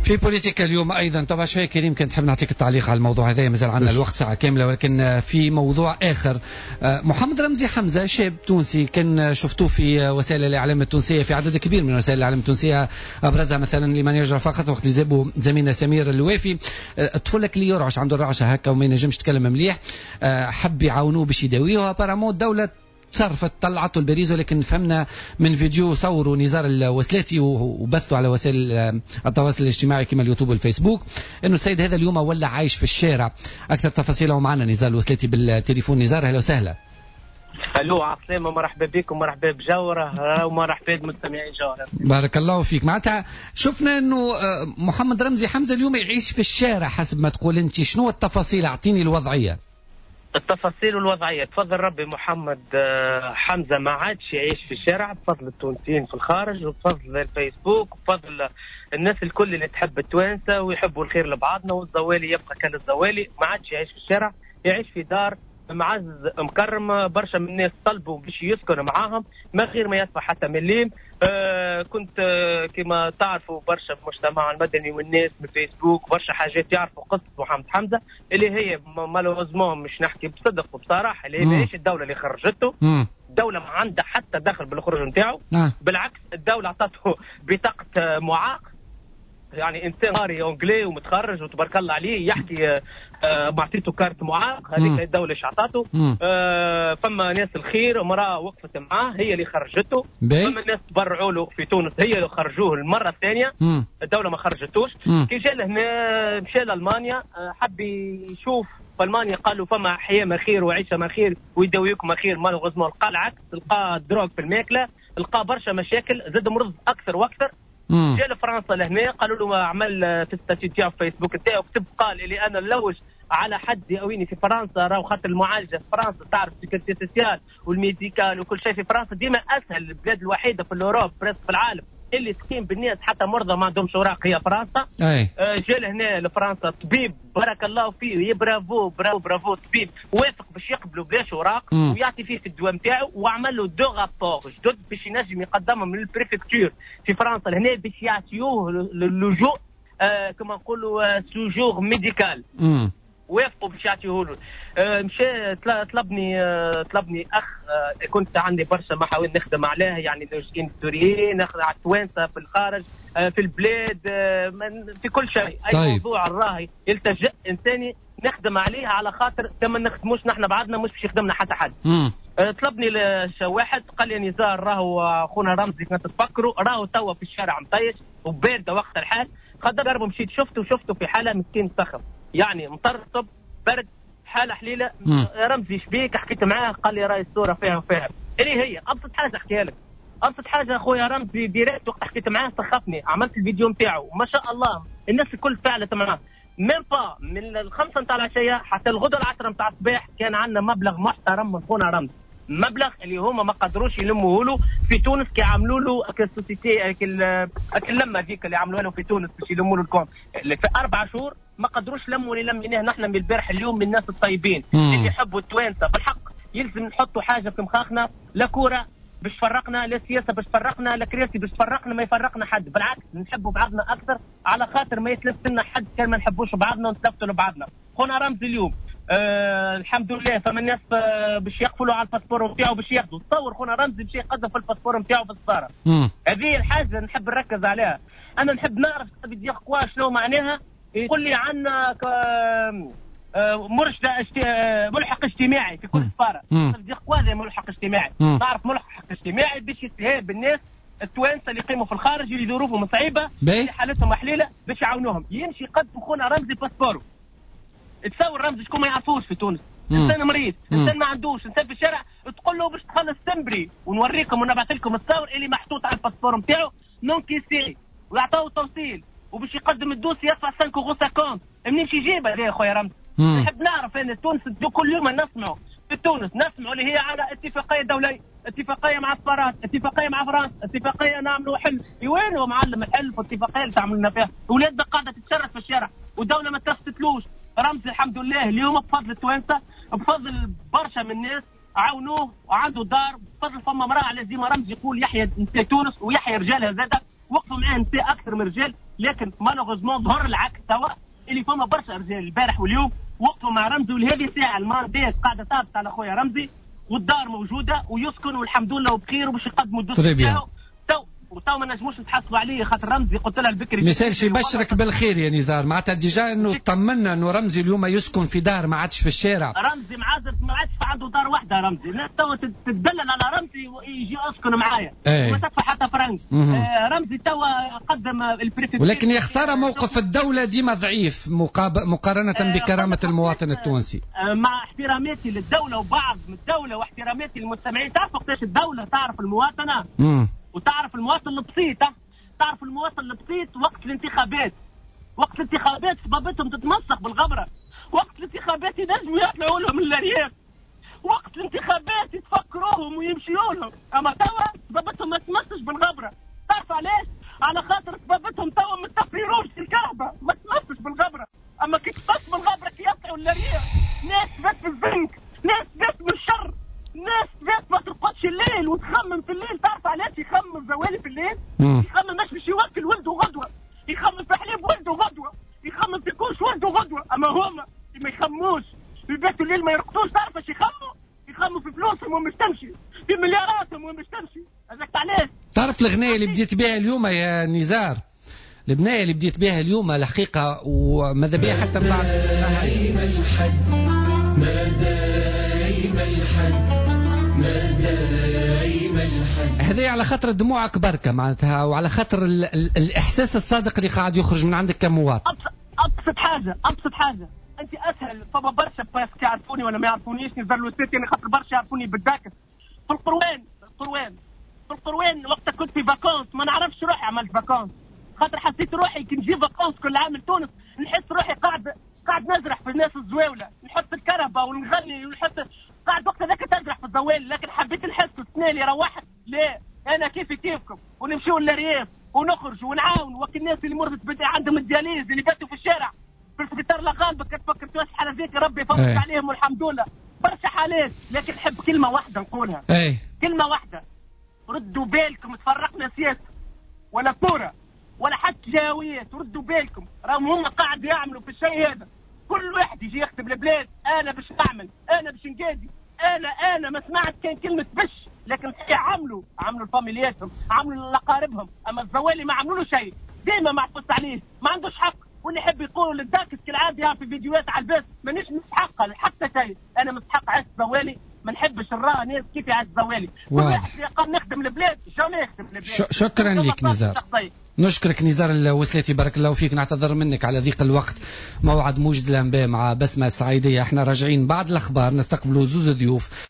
في بوليتيكا اليوم أيضا. طبعا شوية كريم كنت حاب نعطيك التعليق على الموضوع هذا، مازال عندنا الوقت ساعة كاملة، ولكن في موضوع آخر. محمد رمزي حمزة شاب تونسي كان شفتوه في وسائل الإعلام التونسية، في عدد كبير من وسائل الإعلام التونسية، أبرزها مثلا لمن يرجع فقط وقت جابوا زميلنا سمير اللوافي. الطفل اللي يرعش عنده الرعشة هكا وما ينجمش يتكلم مليح، حب يعاونوه باش يداويه، وابارامون الدولة تصرفت طلعته البريز. ولكن فهمنا من فيديو صوروا نزار الوسلاتي وبثوا على وسائل التواصل الاجتماعي كما اليوتيوب والفيسبوك انه السيد هذا اليوم ولا عايش في الشارع. اكثر تفاصيله معنا نزار الوسلاتي بالتليفون. نزار اهلا وسهلا. الو عسلامة، مرحبا بكم، مرحبا بجوره ومرحبا بمستمعي جوره. بارك الله فيك. معناتها شفنا انه محمد رمزي حمزة اليوم يعيش في الشارع حسب ما تقول انت، شنو التفاصيل؟ اعطيني الوضعيه. التفاصيل والوضعية بفضل ربي محمد حمزة ما عادش يعيش في الشارع بفضل التونسيين في الخارج وبفضل الفيسبوك وبفضل الناس الكل اللي تحب التوانسة ويحبوا الخير لبعضنا، والزوالي يبقى كالزوالي، ما عادش يعيش في الشارع، يعيش في دار معز مكرم. برشا من الناس طلبوا باش يسكن معاهم من غير ما يدفع حتى مليم. كنت كما تعرفوا برشا في المجتمع المدني والناس من فيسبوك برشا حاجات يعرفوا قصة محمد حمزة اللي هي مالوزمون مش نحكي بصدق وبصراحة اللي هي ماهيش الدولة اللي خرجته. الدولة ما عندها حتى دخل بالخروج نتاعو، بالعكس الدولة عطته بطاقة معاق، يعني انسان قاري اونجلي ومتخرج وتبارك الله عليه يحكي معطيته كارت معاق، هذيك الدوله شعطاته. فما ناس الخير، امراه وقفت معاه هي اللي خرجته. فما ناس تبرعوا له في تونس هي اللي خرجوه المره الثانيه، الدوله ما خرجتوش. كي جا لهنا مشى لالمانيا، حب يشوف في المانيا، قالوا فما حياه ما خير وعيشه ما خير ويداويكم ما خير. مالوغوزمون لقى العكس، لقى دروغ في الماكله، لقى برشا مشاكل، زاد مرض اكثر واكثر. جاء لفرنسا لهنا، قالوا له عمل في الستاتيو تاعو في فيسبوك تاعو كتب قال اللي انا نلوج على حد يأويني في فرنسا، راهو خاطر المعالجه في فرنسا تعرف سيكورتي سوسيال والميديكال وكل شيء في فرنسا ديما اسهل، البلاد الوحيده في الاوروب بريس في العالم اللي تقيم بالناس حتى مرضى ما عندهمش اوراق هي فرنسا. جاء لهنا لفرنسا طبيب بارك الله فيه، برافو برافو برافو، طبيب وافق باش يقبلوا بلاش اوراق ويعطي فيه في الدواء نتاعو، وعمل له دو رابور جدد باش ينجم يقدمهم من البريفكتور في فرنسا لهنا باش يعطيوه اللجوء كما نقولوا سوجور ميديكال. وافقوا باش يعطيوه له. مشى طلبني اخ، كنت عندي برشا محاور نخدم عليه، يعني لاجئين سوريين، نخدم على التوانسه في الخارج في البلاد في كل شيء. اي موضوع راهي يلتجئ انساني نخدم عليه، على خاطر كما نخدموش نحن بعضنا مش باش يخدمنا حتى حد. طلبني واحد قال لي نزار راهو اخونا رمزي كنت تفكروا راهو توا في الشارع مطيش وبارده وقت الحال. قدر مشيت شفته في حاله مسكين سخف، يعني مطرطب برد حاله حليله. رمزي شبيك؟ حكيت معاه قال لي راهي الصوره فيها وفيها. اللي هي ابسط حاجه احكيها لك، ابسط حاجه اخويا رمزي ديريكت وقت حكيت معاه سخفني، عملت الفيديو نتاعو ما شاء الله الناس الكل فعلت معاه. ميم با من الخمسه نتاع العشيه حتى الغدوه العصر نتاع الصباح كان عندنا مبلغ محترم من خونا رمزي، مبلغ اللي هما ما قدروش يلموه له في تونس كي عملوا له السوسيتي اللمه ذيك اللي عملوها له في تونس باش يلموا له الكون اللي في 4 شهور ما قدروش لموا اللي لميناه نحن من البارح اليوم من الناس الطيبين اللي يحبوا التوانسه بالحق. يلزم نحطوا حاجه في مخاخنا، لا كوره باش تفرقنا، لا سياسه باش تفرقنا، لا كراسي باش تفرقنا، ما يفرقنا حد، بالعكس نحبوا بعضنا اكثر على خاطر ما يتلفت لنا حد كان ما نحبوش بعضنا ونتلفتوا لبعضنا. خونا رمزي اليوم الحمد لله فما الناس باش يقفلوا على الباسبور نتاعو باش ياخذوا. تصور خونا رمزي باش يقدم في الباسبور نتاعو في السفاره. هذه الحاجه نحب نركز عليها. انا نحب نعرف بديق كوا شنو معناها. يقول لي عندنا ملحق اجتماعي في كل سفاره. بديق كوا هذا ملحق اجتماعي. نعرف ملحق اجتماعي باش يستهاب بالناس التوانسه اللي يقيموا في الخارج اللي ظروفهم صعيبه اللي حالتهم محليله باش يعاونوهم، يمشي يقدم خونا رمزي باسبورو. تصور رمزي شكون ما يعرفوش في تونس، انسان مريض، انسان ما عندوش، انسان في الشارع تقول له باش تخلص تمبري ونوريكم ونبعث لكم الصور اللي محطوط على الباسبور نتاعو نون كيسي ويعطوه توصيل وباش يقدم الدوسي يدفع 5 اورو 50. منين يجيبها يا خويا رمزي؟ نحب نعرف ان تونس كل يوم نسمعوا في تونس نسمعوا اللي هي على اتفاقيه دوليه، اتفاقيه مع السفارات، اتفاقيه مع فرنسا، اتفاقيه نعملوا حل. وين هو معلم الحل والاتفاقيه اللي تعملوا لنا فيها؟ ولادنا قاعده تتشرد في الشارع والدوله ما تفتتلوش. رمزي الحمد لله اليوم بفضل التوانسه بفضل برشا من الناس عاونوه وعنده دار، بفضل فما امراه على زي ما رمزي يقول يحيى نساء تونس ويحيى رجالها زاده وقفوا معاه نساء اكثر من رجال لكن مالوغوزمون ظهر العكس توا، اللي فما برشا رجال البارح واليوم وقفوا مع رمزي، ولهذه الساعه المانديس قاعده تابت على خويا رمزي، والدار موجوده ويسكن والحمد لله وبخير وباش يقدموا الدوسي تاعو. تو ما نجموش نتحاسبوا عليه خاطر رمزي قلت لها البكري ما يسالش يبشرك بالخير يا نزار، معناتها ديجا انه طمنا انه رمزي اليوم يسكن في دار ما عادش في الشارع. رمزي معذر ما عادش عنده دار واحده، رمزي الناس تو تدلل على رمزي ويجي اسكن معايا وما تدفع حتى فرنك. رمزي تو قدم البريفكتور، ولكن يا خساره موقف الدوله ديما ضعيف مقارنه بكرامه المواطن التونسي. مع احتراماتي للدوله وبعض من الدوله واحتراماتي للمستمعين، تعرف وقتاش الدوله تعرف المواطنه وتعرف المواطن البسيط، تعرف المواطن البسيط وقت الانتخابات. وقت الانتخابات سبابتهم تتمسخ بالغبره، وقت الانتخابات ينجموا يطلعوا لهم الارياف، وقت الانتخابات يتفكروهم ويمشيوا لهم، اما توا سبابتهم ما تمسش بالغبره. تعرف علاش؟ على خاطر سبابتهم توا ما تفيروش الكهرباء، ما تمسش بالغبره. اما كي تمس بالغبره كي يطلعوا الارياف، ناس بات في الزنك، ناس بات من الشر، ناس بات ما ترقدش الليل وتخمم في الليل. تعرف علاش يخمم الزوالي في الليل؟ يخمم باش يوكل ولده غدوه، يخمم في حليب ولده غدوه، يخمم في كوش ولده غدوه. اما هما ما يخموش، يباتوا الليل ما يرقدوش. تعرف ايش يخموا؟ يخموا في فلوسهم ومش تمشي، في ملياراتهم ومش تمشي. هذاك علاش. تعرف الغنايه اللي بديت بها اليوم يا نزار، البنايه اللي بديت بها اليوم الحقيقه وماذا بها حتى من بعد دايم الحد، ما دايم الحد، ما دايم الحد. هذا على خاطر دموعك بركه معناتها، وعلى خاطر الاحساس الصادق اللي قاعد يخرج من عندك كمواطن. ابسط حاجه انت اسهل. فما برشا باسك يعرفوني ولا ما يعرفونيش، نزار لوسيتي انا خاطر برشا يعرفوني بالداكس. في القروان وقت كنت في فاكونس ما نعرفش روحي عملت فاكونس، خاطر حسيت روحي كي نجي فاكونس كل عام لتونس نحس روحي قاعد نزرح في الناس الزواوله، نحط الكهرباء ونغني ونحط قاعد وقت هذاك تزرح في الزوال. لكن حبيت نحس السنه اللي روحت لا انا كيفكم ونمشيو للرياض ونخرج ونعاون وقت الناس اللي مرضت عندهم الدياليز اللي باتوا في الشارع في السبيطار الغالبه كتفكر توش حالة ذيك ربي يفوت عليهم والحمد لله. برشا حالات، لكن نحب كلمه واحده نقولها. كلمه واحده، ردوا بالكم، تفرقنا سياسه ولا كوره ولا حتى جاويات. ردوا بالكم، راهم هم قاعد يعملوا في الشيء هذا. كل واحد يجي يخدم البلاد، انا باش نعمل، انا باش نقادي، انا ما سمعت كان كلمه بش، لكن عملوا لفاميلياتهم، عملوا لقاربهم. اما الزوالي ما عملوا له شيء، ديما معفوس عليه، ما عندوش حق. واللي يحب يقول للداكس كالعاده في فيديوهات على البث مانيش مستحق حتى شيء. انا مستحق عيش الزوالي، ما نحبش نرى ناس كيف يعيش الزوالي. كل واحد قال نخدم البلاد شلون يخدم البلاد. شكرا لك نزار، نشكرك نزار الوسلاتي، بارك الله فيك. نعتذر منك على ضيق الوقت. موعد موجز الانباء مع بسمه السعيديه، احنا راجعين بعد الاخبار نستقبلوا زوز ضيوف.